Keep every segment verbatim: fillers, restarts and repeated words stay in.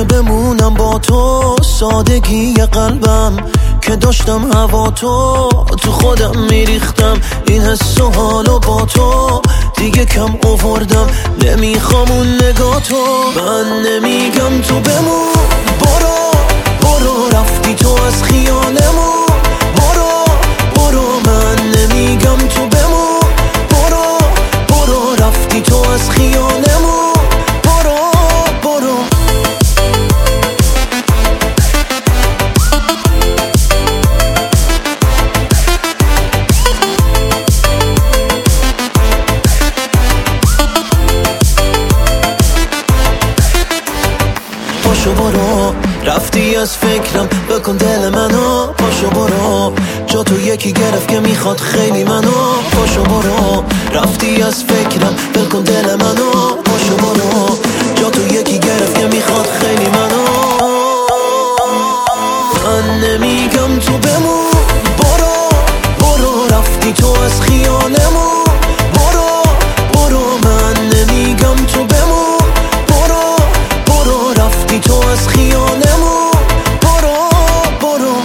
که بمونم با تو، سادگی قلبم که داشتم هوا تو تو خودم میریختم، این حس و حالو با تو دیگه کم آوردم، نمیخوام اون نگاه تو. من نمیگم تو بمون، برو برو رفتی تو از خیالمون، برو برو. من نمیگم تو بمون، برو برو رفتی تو از خیالمون، برو برو. پاشو برو رفتی از فکرم، بکن دل منو، پاشو برو جا تو یکی گرفت که میخواد خیلی منو، پاشو برو رفتی از فکرم، بکن دل منو، پاشو برو جا تو یکی گرفت که میخواد خیلی منو. من نمیگم تو بمون، برو برو رفتی تو از خیالمون، برو برو. من نمیگم تو بمون، برو برو رفتی تو از خیالمون، برو برو.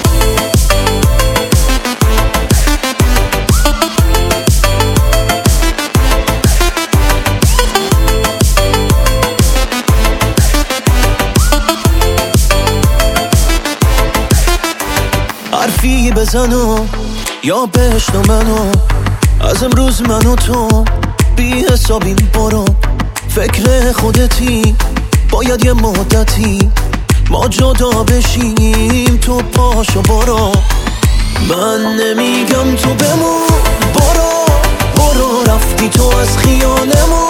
حرفی بزنو یا بهشت و منو، از امروز منو تو بی حسابیم، برو فکر خودتی، باید یه مدتی ما جدا بشیم، تو پاشو برو. من نمیگم تو بمون، برو برو رفتی تو از خیالمون،